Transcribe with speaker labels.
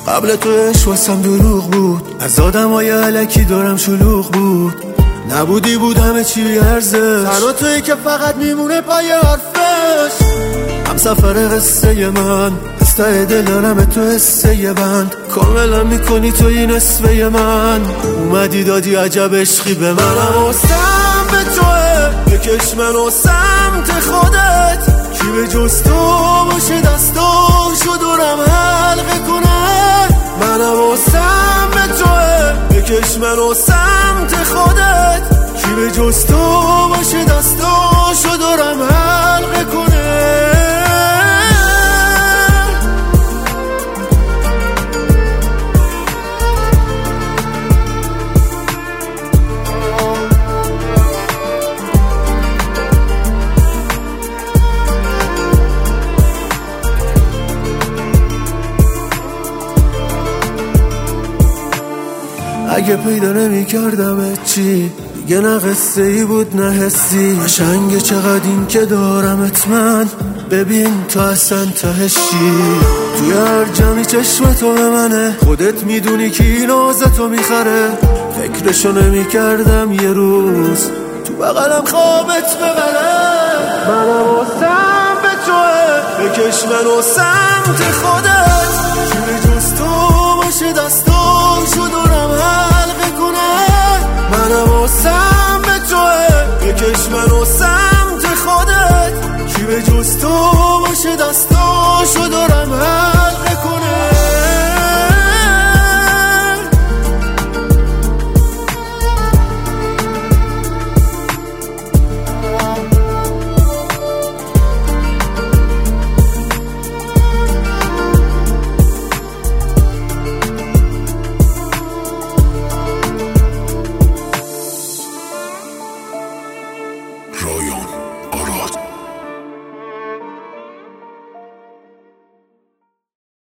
Speaker 1: قبل تو عشق واسم دروغ بود، از آدمای الکی دارم شلوغ بود. نبودی بود همه چی بی‌ارزش، تنها تویی که فقط میمونه پای حرفش. هم سفر قصه من، از ته دل دارم تو حسه یه بند. کاملا میکنی تو این نصفه من، اومدی دادی عجب عشقی به من. حواسم به توه، بکش منو سمت خودت. کی به جز تو باشه دستاشو دورم حلقه کنه. من حواسم به توه، بکش منو سمت خودت. کی به جز تو باشه دستاشو دورم حلقه کنه. اگه پیدا نمی کردم چی دیگه، نه قصه ای بود نه حسی. قشنگه چقدر این که دارمت من، ببین تو اصلا تهشی. توی هر جمعی چشم تو به منه، خودت میدونی کی نازتو میخره. فکرشو نمی کردم یه روز تو بغلم خوابت ببره. من حواسم به توه، بکش منو سمت خودت. کی به جز تو باشه دستاشو دورم حلقه کنه. من حواسم به توه، بکش منو سمت خودت. کی به جز تو باشه دستاشو دورم حلقه